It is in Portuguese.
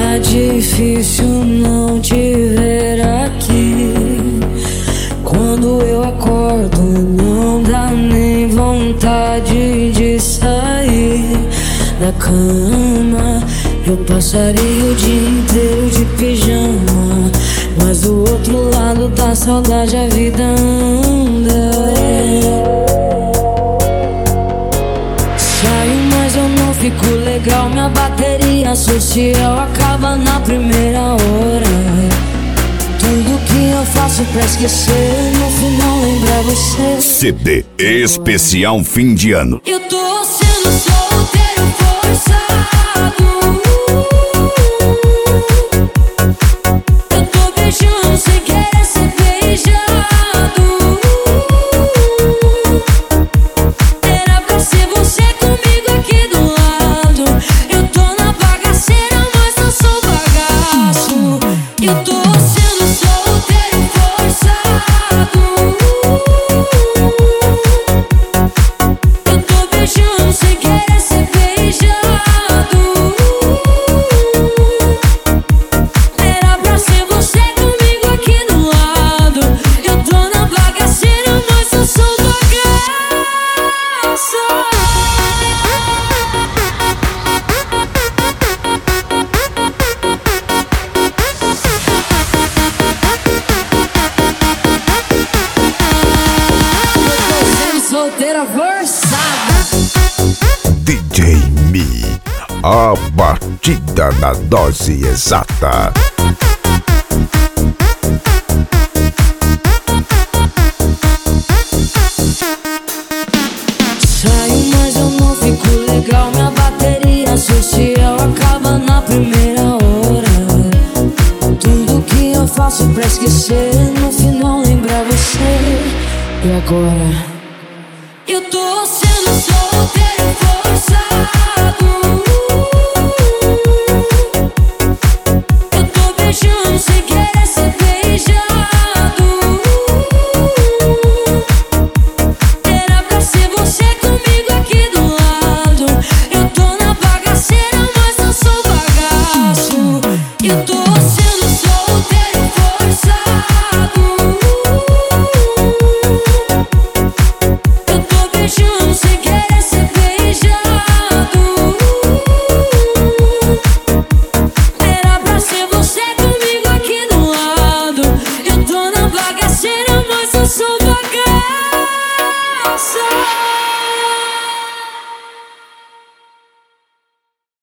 Tá difícil não te ver aqui. Quando eu acordo não dá nem vontade de sair da cama. Eu passaria o dia inteiro de pijama, mas do outro lado da saudade a vida anda. Saio, mas eu não fico legal. Minha bateria social acaba na primeira hora. Tudo que eu faço pra esquecer, no final lembra você. CD especial fim de ano. Eu tô sendo solteiro forçado. Eu tô beijando sem querer ser beijado. Era pra ser você comigo aqui do lado. Eu tô na bagaceira, mas não sou bagaço. Eu tô sendo solteiro forçado. Eu tô beijando sem querer ser beijado. Era pra ser você comigo aqui do lado. Eu tô na bagaceira, mas eu sou bagaço. Solteira forçada. DJ Mi, a batida na dose exata. Saio, mas eu não fico legal. Minha bateria social acaba na primeira hora. Tudo que eu faço pra esquecer, no final lembra você. E agora? Eu tô sem